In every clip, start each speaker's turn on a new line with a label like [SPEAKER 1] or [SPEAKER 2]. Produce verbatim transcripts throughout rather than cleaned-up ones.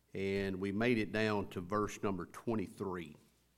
[SPEAKER 1] and we made it down to verse number twenty-three.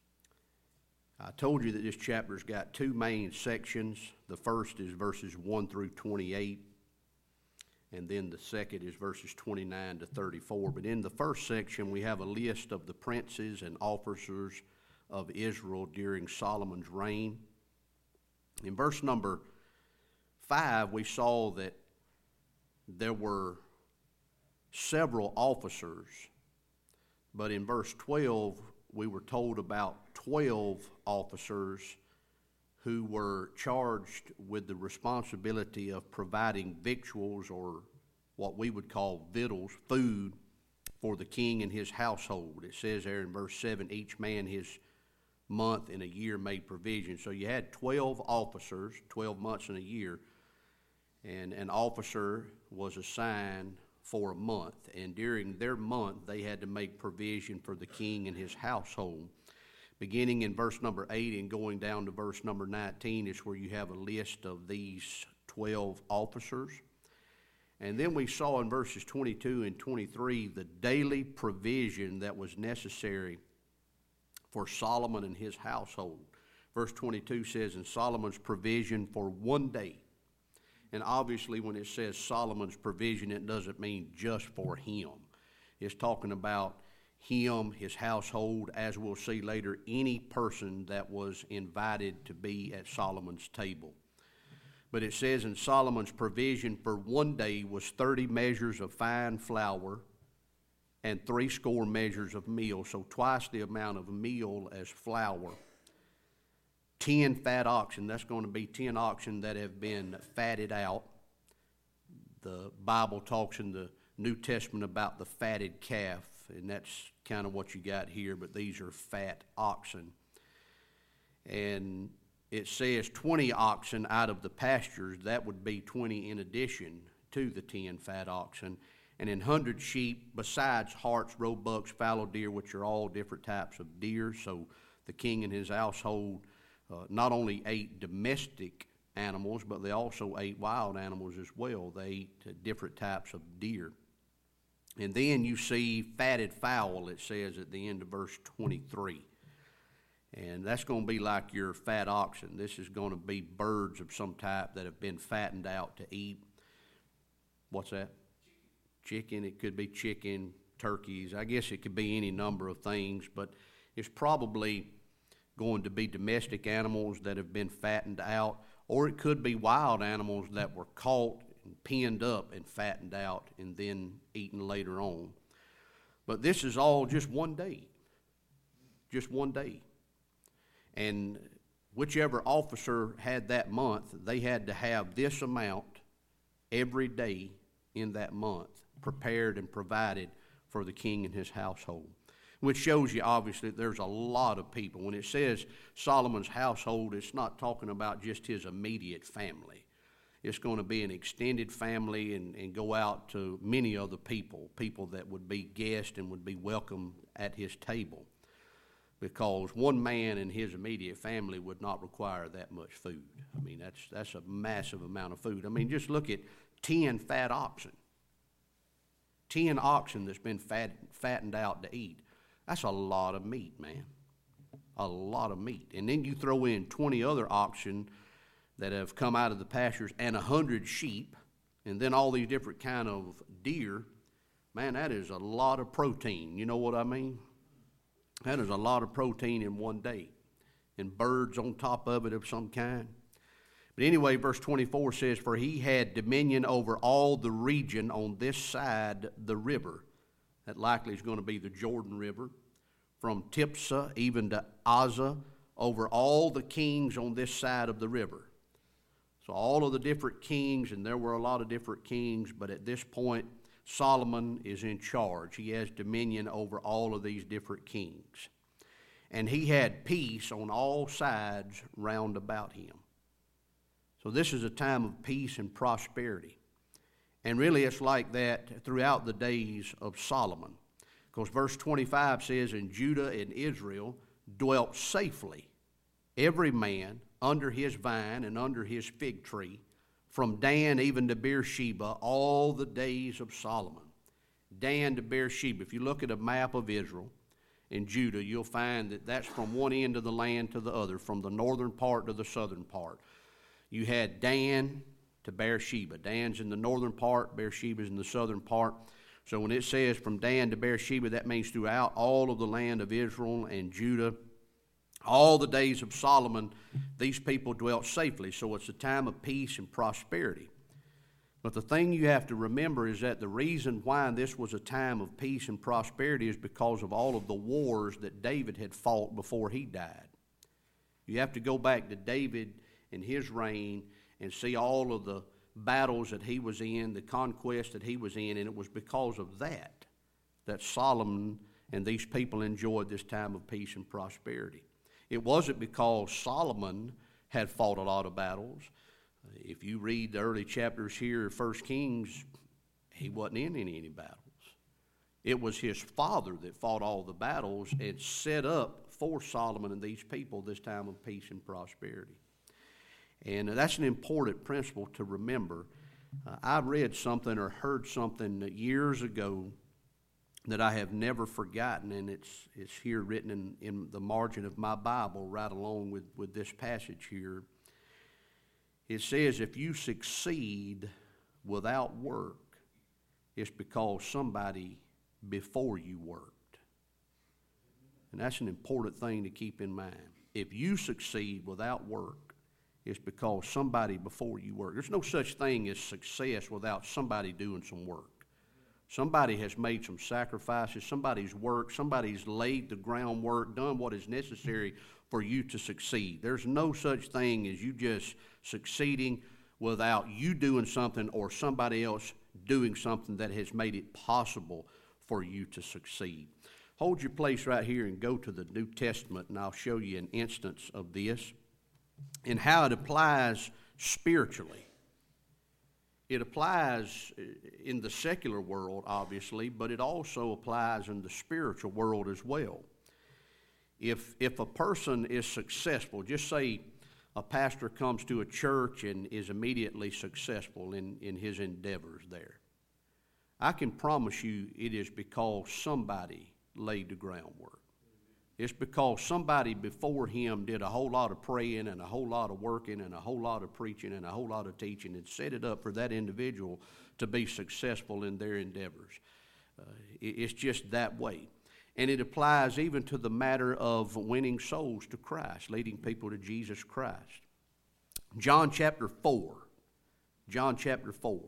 [SPEAKER 1] I told you that this chapter's got two main sections. The first is verses one through twenty-eight, and then the second is verses twenty-nine to thirty-four. But in the first section, we have a list of the princes and officers of Israel during Solomon's reign. In verse number five, we saw that there were several officers, but in verse twelve, we were told about twelve officers who were charged with the responsibility of providing victuals, or what we would call victuals, food, for the king and his household. It says there in verse seven, each man his month in a year made provision. So you had twelve officers, twelve months in a year, and an officer was assigned for a month. And during their month, they had to make provision for the king and his household. Beginning in verse number eight and going down to verse number nineteen is where you have a list of these twelve officers. And then we saw in verses twenty-two and twenty-three the daily provision that was necessary for Solomon and his household. Verse twenty-two says, "And Solomon's provision for one day." And obviously when it says Solomon's provision, it doesn't mean just for him. It's talking about him, his household, as we'll see later, any person that was invited to be at Solomon's table. But it says, "And Solomon's provision for one day was thirty measures of fine flour and three score measures of meal," so twice the amount of meal as flour. Ten fat oxen, that's going to be ten oxen that have been fatted out. The Bible talks in the New Testament about the fatted calf, and that's kind of what you got here, but these are fat oxen. And it says twenty oxen out of the pastures, that would be twenty in addition to the ten fat oxen, and an hundred sheep, besides harts, roebucks, fallow deer, which are all different types of deer. So the king and his household uh, not only ate domestic animals, but they also ate wild animals as well. They ate uh, different types of deer. And then you see fatted fowl, it says at the end of verse twenty-three. And that's going to be like your fat oxen. This is going to be birds of some type that have been fattened out to eat. What's that? Chicken. It could be chicken, turkeys. I guess it could be any number of things, but it's probably going to be domestic animals that have been fattened out, or it could be wild animals that were caught and pinned up and fattened out and then eaten later on. But this is all just one day. Just one day. And whichever officer had that month, they had to have this amount every day in that month prepared and provided for the king and his household, which shows you obviously there's a lot of people. When it says Solomon's household, it's not talking about just his immediate family. It's going to be an extended family and, and go out to many other people, people that would be guests and would be welcome at his table, because one man and his immediate family would not require that much food. I mean, that's that's a massive amount of food. I mean, just look at ten fat oxen. ten oxen that's been fat, fattened out to eat. That's a lot of meat, man. A lot of meat. And then you throw in twenty other oxen that have come out of the pastures and one hundred sheep, and then all these different kind of deer. Man, that is a lot of protein. You know what I mean? That is a lot of protein in one day. And birds on top of it of some kind. But anyway, verse twenty-four says, "For he had dominion over all the region on this side the river." That likely is going to be the Jordan River. "From Tiphsah even to Azza, over all the kings on this side of the river." So all of the different kings, and there were a lot of different kings, but at this point, Solomon is in charge. He has dominion over all of these different kings. "And he had peace on all sides round about him." So this is a time of peace and prosperity. And really it's like that throughout the days of Solomon. Because verse twenty-five says, "And Judah and Israel dwelt safely, every man under his vine and under his fig tree, from Dan even to Beersheba, all the days of Solomon. Dan to Beersheba. If you look at a map of Israel and Judah, you'll find that that's from one end of the land to the other, from the northern part to the southern part. You had Dan to Beersheba. Dan's in the northern part, Beersheba's in the southern part. So when it says from Dan to Beersheba, that means throughout all of the land of Israel and Judah. All the days of Solomon, these people dwelt safely. So it's a time of peace and prosperity. But the thing you have to remember is that the reason why this was a time of peace and prosperity is because of all of the wars that David had fought before he died. You have to go back to David and his reign and see all of the battles that he was in, the conquest that he was in, and it was because of that that Solomon and these people enjoyed this time of peace and prosperity. It wasn't because Solomon had fought a lot of battles. If you read the early chapters here of First Kings, he wasn't in any, any battles. It was his father that fought all the battles and set up for Solomon and these people this time of peace and prosperity. And that's an important principle to remember. Uh, I read something or heard something years ago that I have never forgotten, and it's it's here written in, in the margin of my Bible right along with, with this passage here. It says, if you succeed without work, it's because somebody before you worked. And that's an important thing to keep in mind. If you succeed without work, it's because somebody before you worked. There's no such thing as success without somebody doing some work. Somebody has made some sacrifices, somebody's worked, somebody's laid the groundwork, done what is necessary for you to succeed. There's no such thing as you just succeeding without you doing something or somebody else doing something that has made it possible for you to succeed. Hold your place right here and go to the New Testament, and I'll show you an instance of this and how it applies spiritually. It applies in the secular world, obviously, but it also applies in the spiritual world as well. If if a person is successful, just say a pastor comes to a church and is immediately successful in, in his endeavors there, I can promise you it is because somebody laid the groundwork. It's because somebody before him did a whole lot of praying and a whole lot of working and a whole lot of preaching and a whole lot of teaching and set it up for that individual to be successful in their endeavors. Uh, it's just that way. And it applies even to the matter of winning souls to Christ, leading people to Jesus Christ. John chapter four. John chapter four.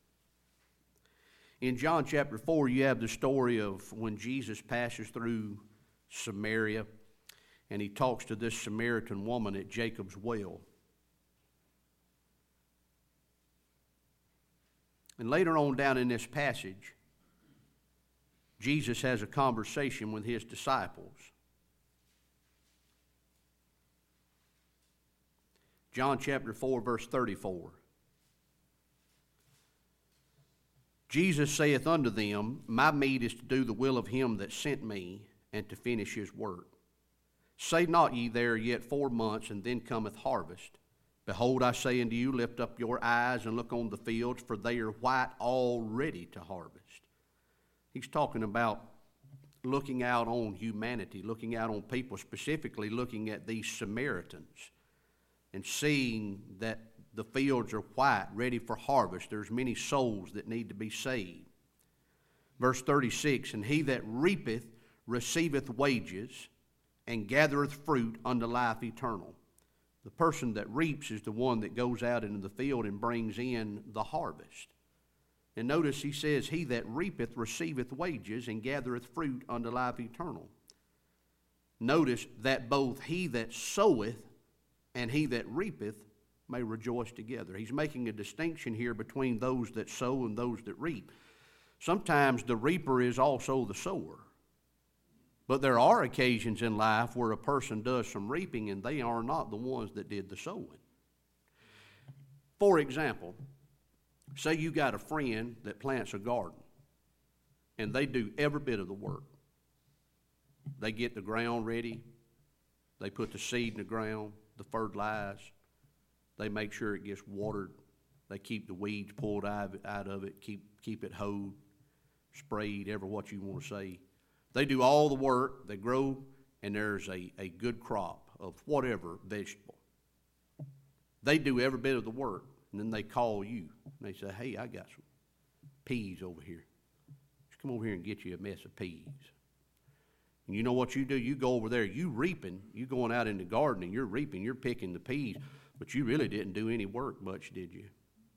[SPEAKER 1] In John chapter four, you have the story of when Jesus passes through Samaria, and he talks to this Samaritan woman at Jacob's well. And later on down in this passage, Jesus has a conversation with his disciples. John chapter four, verse thirty-four. Jesus saith unto them, my meat is to do the will of him that sent me, and to finish his work. Say not ye there yet four months, and then cometh harvest. Behold, I say unto you, lift up your eyes and look on the fields, for they are white already to harvest. He's talking about looking out on humanity, looking out on people, specifically looking at these Samaritans and seeing that the fields are white, ready for harvest. There's many souls that need to be saved. Verse thirty-six, and he that reapeth receiveth wages and gathereth fruit unto life eternal. The person that reaps is the one that goes out into the field and brings in the harvest. And notice he says, he that reapeth receiveth wages and gathereth fruit unto life eternal. Notice that both he that soweth and he that reapeth may rejoice together. He's making a distinction here between those that sow and those that reap. Sometimes the reaper is also the sower. But there are occasions in life where a person does some reaping and they are not the ones that did the sowing. For example, say you got a friend that plants a garden and they do every bit of the work. They get the ground ready, they put the seed in the ground, the fertilize, they make sure it gets watered, they keep the weeds pulled out of it, keep, keep it hoed, sprayed, ever what you want to say. They do all the work, they grow, and there's a, a good crop of whatever vegetable. They do every bit of the work, and then they call you. And they say, hey, I got some peas over here. Just come over here and get you a mess of peas. And you know what you do? You go over there, you reaping, you going out in the garden and you're reaping, you're picking the peas, but you really didn't do any work much, did you?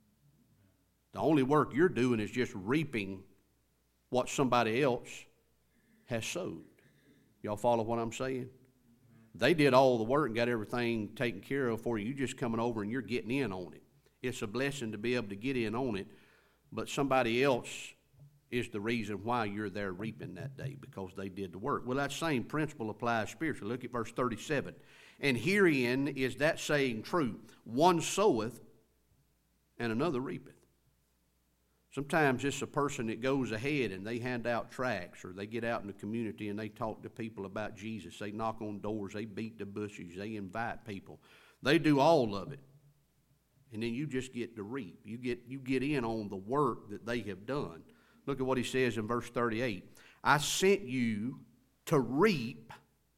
[SPEAKER 1] The only work you're doing is just reaping what somebody else has sowed. Y'all follow what I'm saying? They did all the work and got everything taken care of for you. You're just coming over and you're getting in on it. It's a blessing to be able to get in on it, but somebody else is the reason why you're there reaping that day, because they did the work. Well, that same principle applies spiritually. Look at verse thirty-seven. And herein is that saying true, one soweth and another reapeth. Sometimes it's a person that goes ahead and they hand out tracts, or they get out in the community and they talk to people about Jesus. They knock on doors, they beat the bushes, they invite people. They do all of it. And then you just get to reap. You get, you get in on the work that they have done. Look at what he says in verse thirty-eight. I sent you to reap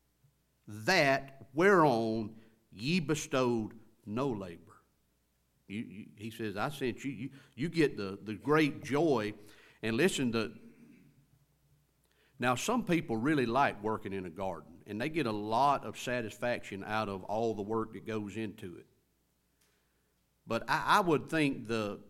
[SPEAKER 1] that whereon ye bestowed no labor. You, you, he says, I sent you. You, you get the, the great joy. And listen to, now some people really like working in a garden, and they get a lot of satisfaction out of all the work that goes into it. But I, I would think the,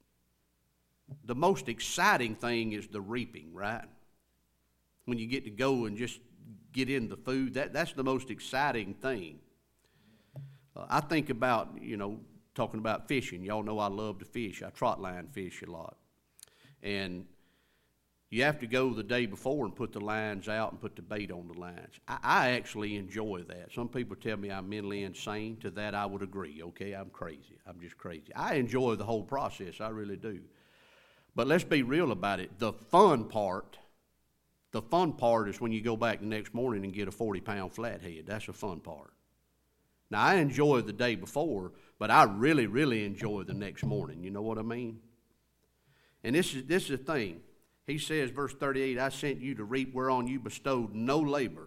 [SPEAKER 1] the most exciting thing is the reaping, right? When you get to go and just get in the food, that, that's the most exciting thing. Uh, I think about, you know, talking about fishing. Y'all know I love to fish. I trot line fish a lot. And you have to go the day before and put the lines out and put the bait on the lines. I, I actually enjoy that. Some people tell me I'm mentally insane. To that I would agree, okay? I'm crazy. I'm just crazy. I enjoy the whole process. I really do. But let's be real about it. The fun part, the fun part is when you go back the next morning and get a forty-pound flathead. That's the fun part. Now, I enjoy the day before, but I really, really enjoy the next morning. You know what I mean? And this is this is the thing. He says, verse thirty-eight, I sent you to reap whereon you bestowed no labor.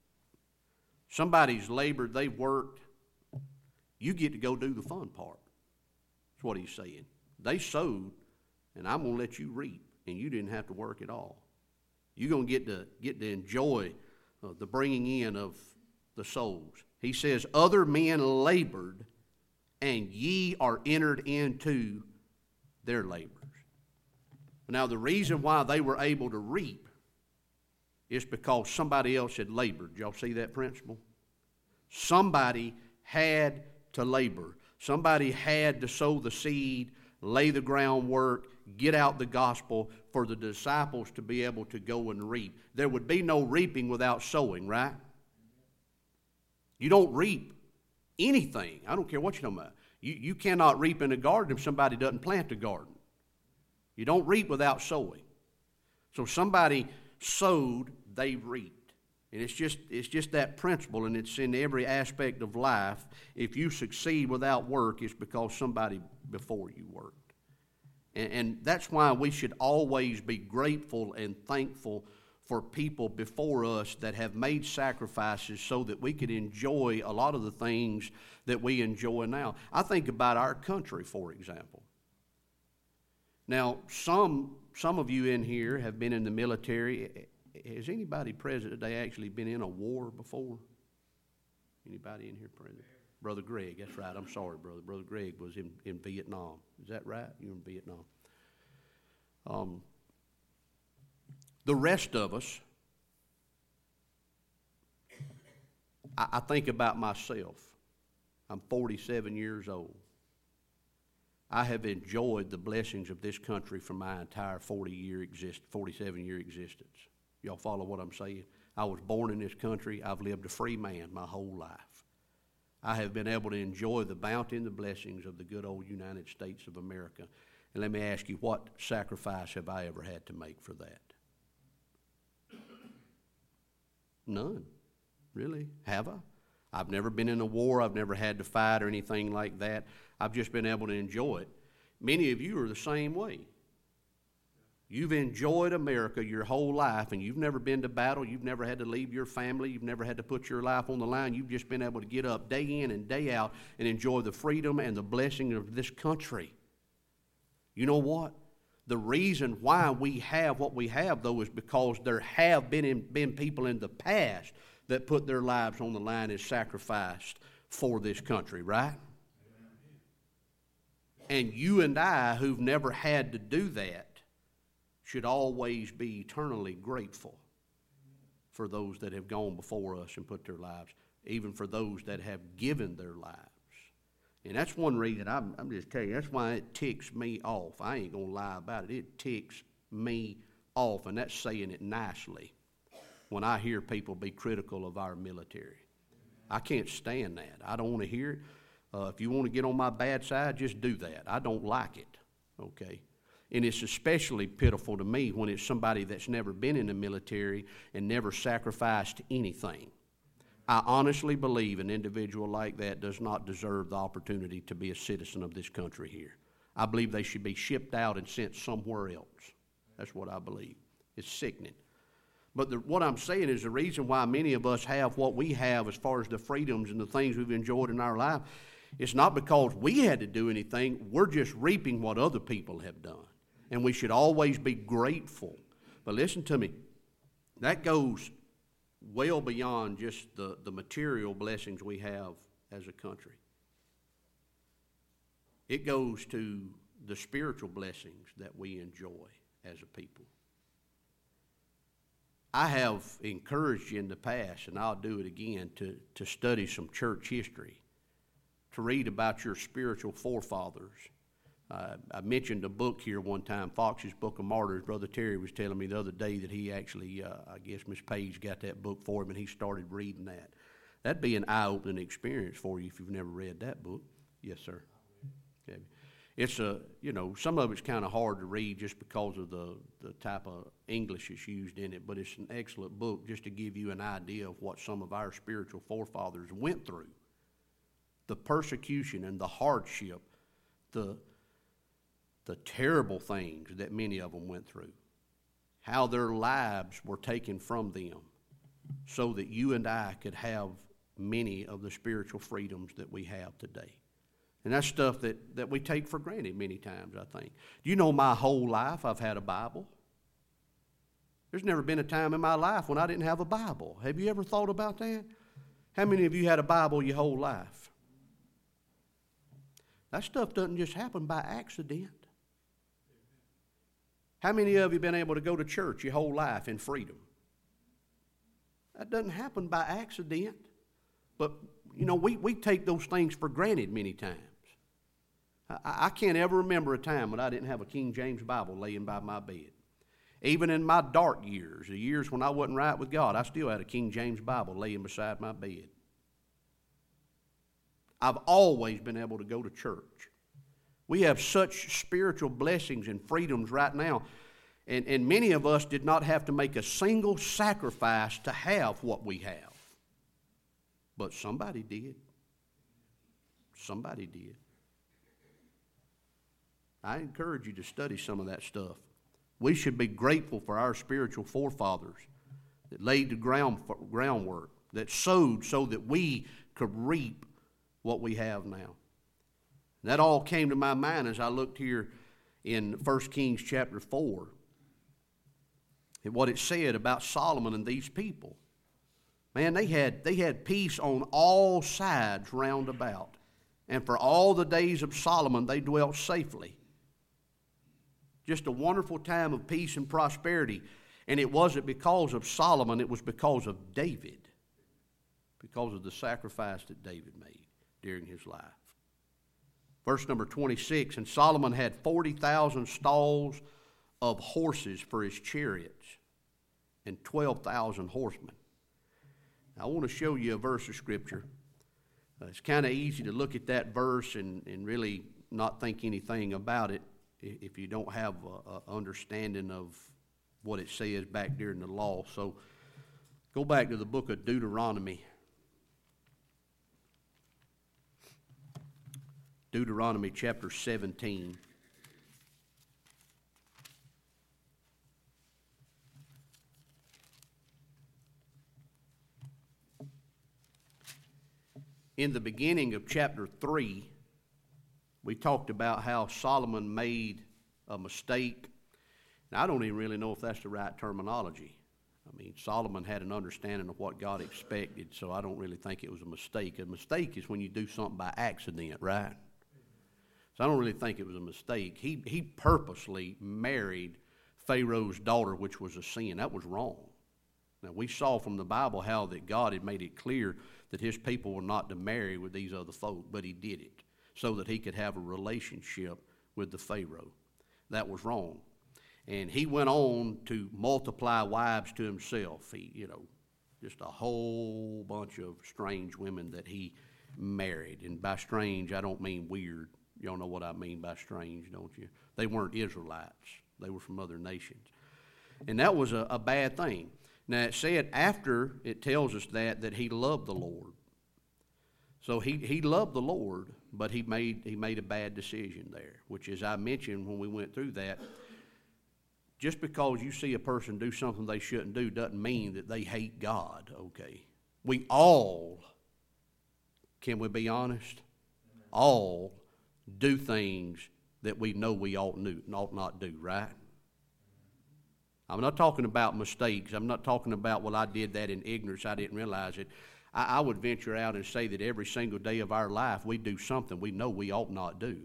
[SPEAKER 1] Somebody's labored, they've worked. You get to go do the fun part. That's what he's saying. They sowed, and I'm going to let you reap, and you didn't have to work at all. You're going to get to, get to enjoy uh, the bringing in of the souls. He says, other men labored, and ye are entered into their labors. Now, the reason why they were able to reap is because somebody else had labored. Y'all see that principle? Somebody had to labor. Somebody had to sow the seed, lay the groundwork, get out the gospel for the disciples to be able to go and reap. There would be no reaping without sowing, right? You don't reap anything. I don't care what you're talking about. You, you cannot reap in a garden if somebody doesn't plant a garden. You don't reap without sowing. So somebody sowed, they reaped. And it's just, it's just that principle, and it's in every aspect of life. If you succeed without work, it's because somebody before you worked. And, and that's why we should always be grateful and thankful for people before us that have made sacrifices so that we could enjoy a lot of the things that we enjoy now. I think about our country, for example. Now, some some of you in here have been in the military. Has anybody present today actually been in a war before? Anybody in here present? Brother Greg, that's right. I'm sorry, brother. Brother Greg was in, in Vietnam. Is that right? You were in Vietnam. Um, the rest of us, I, I think about myself. I'm forty-seven years old. I have enjoyed the blessings of this country for my entire forty-year exist, forty-seven-year existence. Y'all follow what I'm saying? I was born in this country. I've lived a free man my whole life. I have been able to enjoy the bounty and the blessings of the good old United States of America. And let me ask you, what sacrifice have I ever had to make for that? None. Really? Have I? I've never been in a war. I've never had to fight or anything like that. I've just been able to enjoy it. Many of you are the same way. You've enjoyed America your whole life, and you've never been to battle. You've never had to leave your family. You've never had to put your life on the line. You've just been able to get up day in and day out and enjoy the freedom and the blessing of this country. You know what? The reason why we have what we have, though, is because there have been, in, been people in the past that put their lives on the line and sacrificed for this country, right? And you and I, who've never had to do that, should always be eternally grateful for those that have gone before us and put their lives, even for those that have given their lives. And that's one reason, I'm, I'm just telling you, that's why it ticks me off. I ain't going to lie about it. It ticks me off, and that's saying it nicely, when I hear people be critical of our military. I can't stand that. I don't want to hear it. Uh, if you want to get on my bad side, just do that. I don't like it, okay? And it's especially pitiful to me when it's somebody that's never been in the military and never sacrificed anything. I honestly believe an individual like that does not deserve the opportunity to be a citizen of this country here. I believe they should be shipped out and sent somewhere else. That's what I believe. It's sickening. But the, what I'm saying is the reason why many of us have what we have as far as the freedoms and the things we've enjoyed in our life, it's not because we had to do anything. We're just reaping what other people have done. And we should always be grateful. But listen to me. That goes well beyond just the, the material blessings we have as a country. It goes to the spiritual blessings that we enjoy as a people. I have encouraged you in the past, and I'll do it again, to, to study some church history, to read about your spiritual forefathers. Uh, I mentioned a book here one time, Fox's Book of Martyrs. Brother Terry was telling me the other day that he actually, uh, I guess Miss Page got that book for him, and he started reading that. That'd be an eye-opening experience for you if you've never read that book. Yes, sir. Okay. It's a, you know, some of it's kind of hard to read just because of the, the type of English that's used in it, but it's an excellent book just to give you an idea of what some of our spiritual forefathers went through. The persecution and the hardship, the the terrible things that many of them went through, how their lives were taken from them so that you and I could have many of the spiritual freedoms that we have today. And that's stuff that, that we take for granted many times, I think. Do you know my whole life I've had a Bible? There's never been a time in my life when I didn't have a Bible. Have you ever thought about that? How many of you had a Bible your whole life? That stuff doesn't just happen by accident. How many of you have been able to go to church your whole life in freedom? That doesn't happen by accident. But, you know, we, we take those things for granted many times. I, I can't ever remember a time when I didn't have a King James Bible laying by my bed. Even in my dark years, the years when I wasn't right with God, I still had a King James Bible laying beside my bed. I've always been able to go to church. We have such spiritual blessings and freedoms right now. And, and many of us did not have to make a single sacrifice to have what we have. But somebody did. Somebody did. I encourage you to study some of that stuff. We should be grateful for our spiritual forefathers that laid the ground, groundwork, that sowed so that we could reap what we have now. That all came to my mind as I looked here in First Kings chapter four and what it said about Solomon and these people. Man, they had, they had peace on all sides round about. And for all the days of Solomon, they dwelt safely. Just a wonderful time of peace and prosperity. And it wasn't because of Solomon, it was because of David. Because of the sacrifice that David made during his life. Verse number twenty-six, and Solomon had forty thousand stalls of horses for his chariots and twelve thousand horsemen. Now, I want to show you a verse of Scripture. Uh, it's kind of easy to look at that verse and, and really not think anything about it if you don't have an understanding of what it says back during the law. So go back to the book of Deuteronomy. Deuteronomy chapter seventeen. In the beginning of chapter three, we talked about how Solomon made a mistake. And I don't even really know if that's the right terminology. I mean, Solomon had an understanding of what God expected, so I don't really think it was a mistake. A mistake is when you do something by accident, right? So I don't really think it was a mistake. He, he purposely married Pharaoh's daughter, which was a sin. That was wrong. Now, we saw from the Bible how that God had made it clear that his people were not to marry with these other folk, but he did it so that he could have a relationship with the Pharaoh. That was wrong. And he went on to multiply wives to himself. He, you know, just a whole bunch of strange women that he married. And by strange, I don't mean weird. Y'all know what I mean by strange, don't you? They weren't Israelites. They were from other nations. And that was a, a bad thing. Now, it said after it tells us that, that he loved the Lord. So he, he loved the Lord, but he made, he made a bad decision there, which, as I mentioned when we went through that, just because you see a person do something they shouldn't do doesn't mean that they hate God, okay? We all, can we be honest? All do things that we know we ought, do, ought not do, right? I'm not talking about mistakes. I'm not talking about, well, I did that in ignorance. I didn't realize it. I, I would venture out and say that every single day of our life we do something we know we ought not do.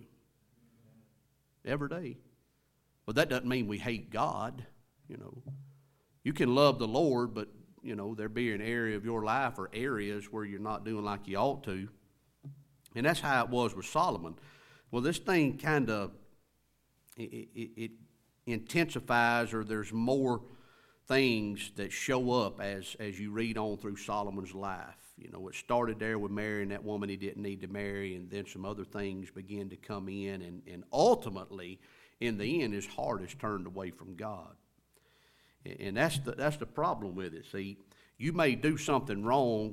[SPEAKER 1] Every day. But that doesn't mean we hate God, you know. You can love the Lord, but, you know, there be an area of your life or areas where you're not doing like you ought to. And that's how it was with Solomon. Well, this thing kind of, it, it, it intensifies, or there's more things that show up as, as you read on through Solomon's life. You know, it started there with marrying that woman he didn't need to marry, and then some other things began to come in, and, and ultimately, in the end, his heart is turned away from God. And that's the, that's the problem with it. See, you may do something wrong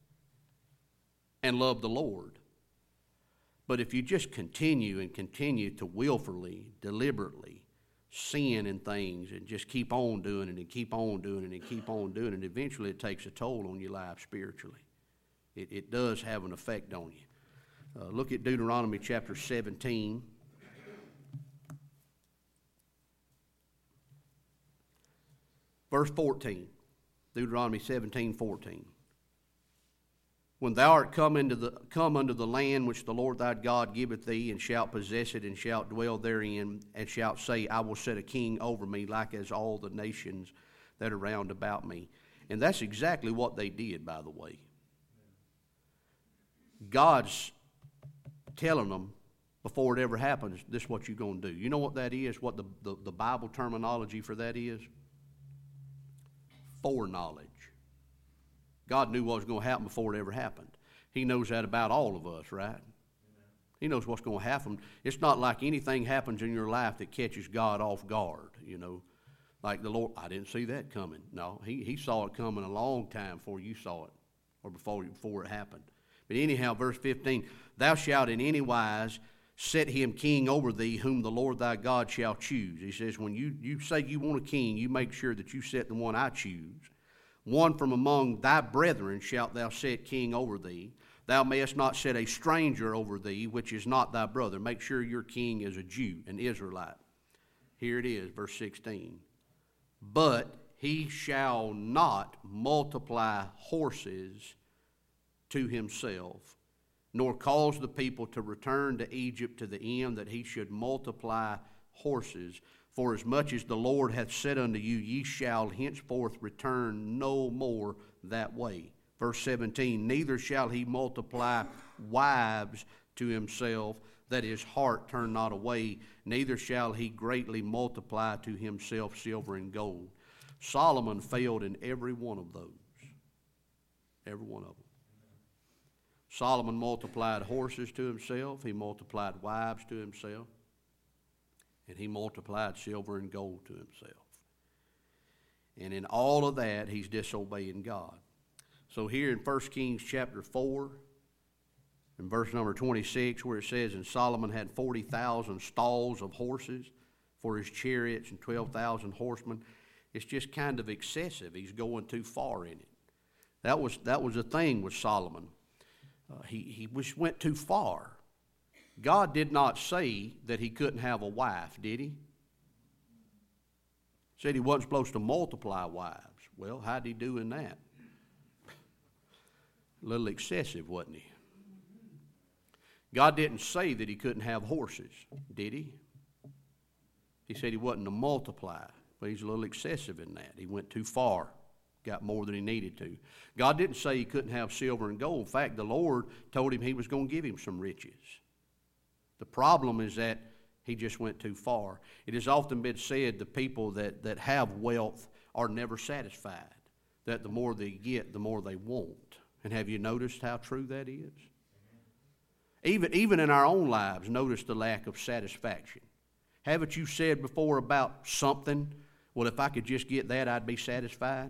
[SPEAKER 1] and love the Lord. But if you just continue and continue to willfully, deliberately sin in things and just keep on doing it and keep on doing it and keep on doing it, eventually it takes a toll on your life spiritually. It, it does have an effect on you. Uh, look at Deuteronomy chapter seventeen. Verse fourteen, Deuteronomy seventeen, fourteen. When thou art come into the come unto the land which the Lord thy God giveth thee, and shalt possess it, and shalt dwell therein, and shalt say, I will set a king over me, like as all the nations that are round about me. And that's exactly what they did, by the way. God's telling them before it ever happens, this is what you're going to do. You know what that is? What the, the, the Bible terminology for that is? Foreknowledge. God knew what was going to happen before it ever happened. He knows that about all of us, right? Amen. He knows what's going to happen. It's not like anything happens in your life that catches God off guard, you know. Like the Lord, I didn't see that coming. No, he, he saw it coming a long time before you saw it, or before, before it happened. But anyhow, verse fifteen, thou shalt in any wise set him king over thee, whom the Lord thy God shall choose. He says, when you, you say you want a king, you make sure that you set the one I choose. One from among thy brethren shalt thou set king over thee. Thou mayest not set a stranger over thee, which is not thy brother. Make sure your king is a Jew, an Israelite. Here it is, verse sixteen. But he shall not multiply horses to himself, nor cause the people to return to Egypt to the end that he should multiply horses. For as much as the Lord hath said unto you, ye shall henceforth return no more that way. Verse seventeen, neither shall he multiply wives to himself, that his heart turn not away, neither shall he greatly multiply to himself silver and gold. Solomon failed in every one of those. Every one of them. Solomon multiplied horses to himself. He multiplied wives to himself. And he multiplied silver and gold to himself. And in all of that, he's disobeying God. So here in First Kings chapter four, in verse number twenty-six, where it says, and Solomon had forty thousand stalls of horses for his chariots and twelve thousand horsemen, it's just kind of excessive. He's going too far in it. That was, that was the thing with Solomon. uh, he, he was, went too far. God did not say that he couldn't have a wife, did he? Said he wasn't supposed to multiply wives. Well, how'd he do in that? A little excessive, wasn't he? God didn't say that he couldn't have horses, did he? He said he wasn't to multiply, but he's a little excessive in that. He went too far, got more than he needed to. God didn't say he couldn't have silver and gold. In fact, the Lord told him he was going to give him some riches. The problem is that he just went too far. It has often been said the people that, that have wealth are never satisfied, that the more they get, the more they want. And have you noticed how true that is? Even, even in our own lives, notice the lack of satisfaction. Haven't you said before about something, well, if I could just get that, I'd be satisfied?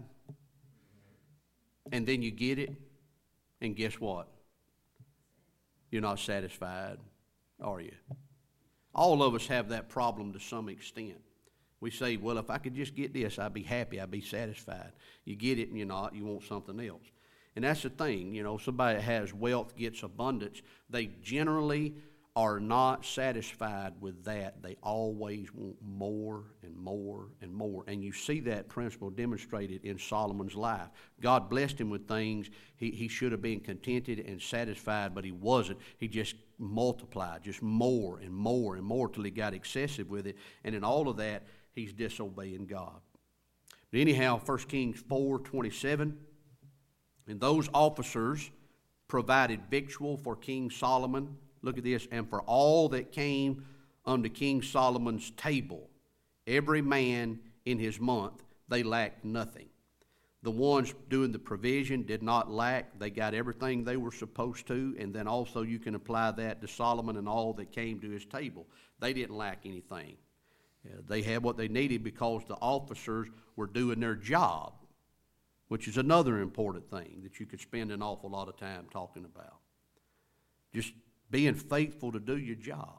[SPEAKER 1] And then you get it, and guess what? You're not satisfied, are you? All of us have that problem to some extent. We say, well, if I could just get this, I'd be happy, I'd be satisfied. You get it and you're not, you want something else. And that's the thing, you know, somebody that has wealth gets abundance. They generally are not satisfied with that. They always want more and more and more. And you see that principle demonstrated in Solomon's life. God blessed him with things. He, he should have been contented and satisfied, but he wasn't. He just multiplied, just more and more and more till he got excessive with it. And in all of that, he's disobeying God. But anyhow, First Kings four twenty-seven, and those officers provided victual for King Solomon. Look at this. And for all that came unto King Solomon's table, every man in his month, they lacked nothing. The ones doing the provision did not lack. They got everything they were supposed to. And then also you can apply that to Solomon and all that came to his table. They didn't lack anything. Yeah, they had what they needed because the officers were doing their job, which is another important thing that you could spend an awful lot of time talking about. Just being faithful to do your job.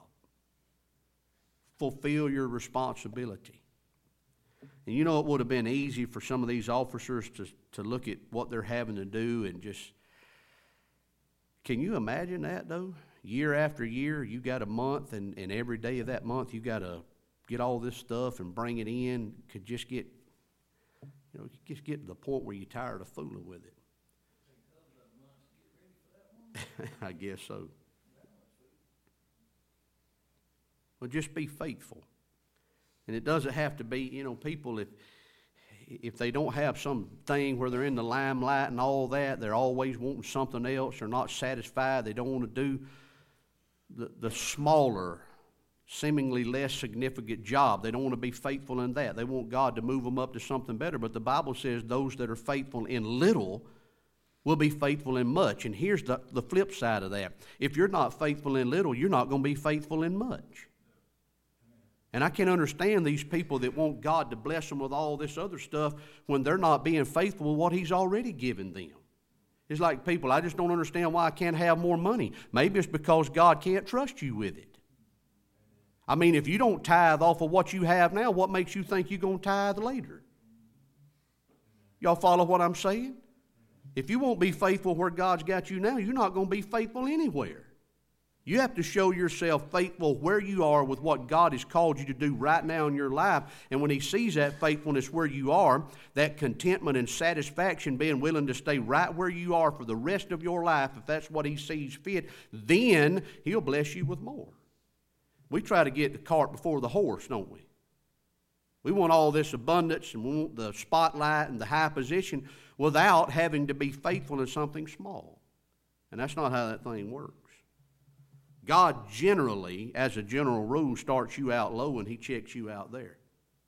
[SPEAKER 1] Fulfill your responsibility. And you know, it would have been easy for some of these officers to, to look at what they're having to do and just, can you imagine that though? Year after year, you got a month, and, and every day of that month, you got to get all this stuff and bring it in. Could just get, you know, just get to the point where you're tired of fooling with it. I guess so. Well, just be faithful. And it doesn't have to be, you know, people, if if they don't have something where they're in the limelight and all that, they're always wanting something else. They're not satisfied. They don't want to do the, the smaller, seemingly less significant job. They don't want to be faithful in that. They want God to move them up to something better. But the Bible says those that are faithful in little will be faithful in much. And here's the, the flip side of that. If you're not faithful in little, you're not going to be faithful in much. And I can understand these people that want God to bless them with all this other stuff when they're not being faithful with what He's already given them. It's like people, I just don't understand why I can't have more money. Maybe it's because God can't trust you with it. I mean, if you don't tithe off of what you have now, what makes you think you're going to tithe later? Y'all follow what I'm saying? If you won't be faithful where God's got you now, you're not going to be faithful anywhere. You have to show yourself faithful where you are with what God has called you to do right now in your life. And when He sees that faithfulness where you are, that contentment and satisfaction, being willing to stay right where you are for the rest of your life, if that's what He sees fit, then He'll bless you with more. We try to get the cart before the horse, don't we? We want all this abundance and we want the spotlight and the high position without having to be faithful in something small. And that's not how that thing works. God generally, as a general rule, starts you out low and He checks you out there.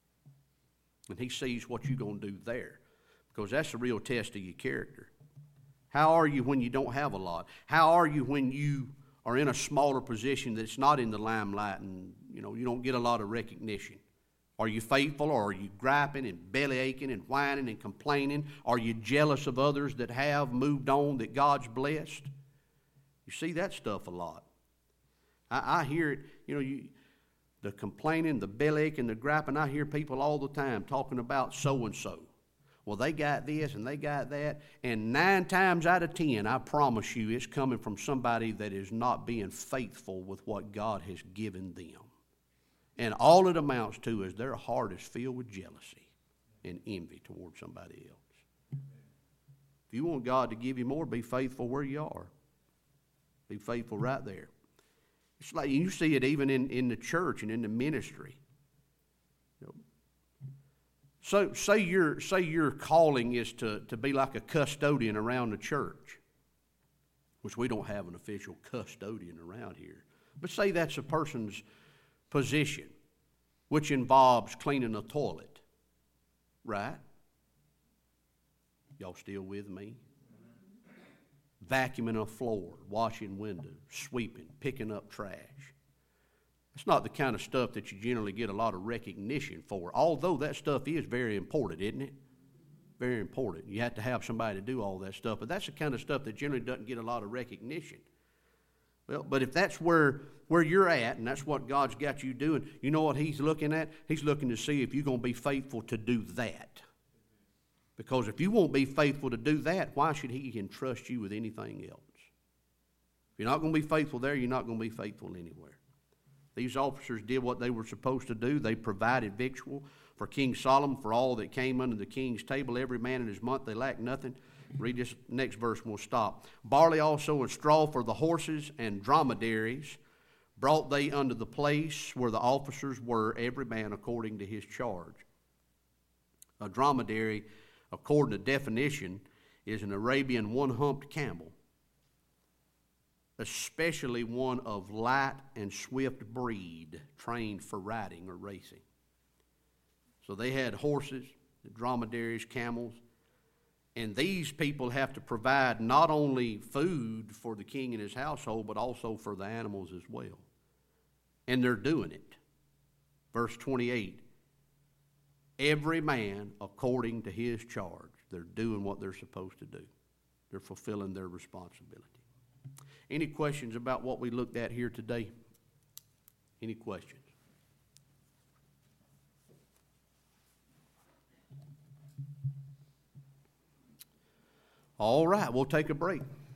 [SPEAKER 1] And He sees what you're going to do there. Because that's the real test of your character. How are you when you don't have a lot? How are you when you are in a smaller position that's not in the limelight and, you know, you don't get a lot of recognition? Are you faithful, or are you griping and belly aching and whining and complaining? Are you jealous of others that have moved on, that God's blessed? You see that stuff a lot. I, I hear it, you know, you, the complaining, the belly aching, the griping. I hear people all the time talking about so-and-so. well, they got this and they got that. And nine times out of ten, I promise you, it's coming from somebody that is not being faithful with what God has given them. And all it amounts to is their heart is filled with jealousy and envy towards somebody else. If you want God to give you more, be faithful where you are. Be faithful right there. It's like you see it even in, in the church and in the ministry. You know, so say your say your calling is to, to be like a custodian around the church, which we don't have an official custodian around here. But say that's a person's position, which involves cleaning a toilet, right? Y'all still with me? Vacuuming a floor, washing windows, sweeping, picking up trash. It's not the kind of stuff that you generally get a lot of recognition for, although that stuff is very important, isn't it? Very important. You have to have somebody to do all that stuff, but that's the kind of stuff that generally doesn't get a lot of recognition. Well, but if that's where, where you're at, and that's what God's got you doing, you know what He's looking at? He's looking to see if you're going to be faithful to do that. Because if you won't be faithful to do that, why should He entrust you with anything else? If you're not going to be faithful there, you're not going to be faithful anywhere. These officers did what they were supposed to do. They provided victual for King Solomon, for all that came under the king's table, every man in his month. They lacked nothing. Read this next verse and we'll stop. Barley also and straw for the horses and dromedaries brought they unto the place where the officers were, every man according to his charge. A dromedary, according to definition, is an Arabian one-humped camel, especially one of light and swift breed, trained for riding or racing. So they had horses, dromedaries, camels, and these people have to provide not only food for the king and his household, but also for the animals as well. And they're doing it. Verse twenty-eight, every man according to his charge. They're doing what they're supposed to do. They're fulfilling their responsibility. Any questions about what we looked at here today? Any questions? All right, we'll take a break.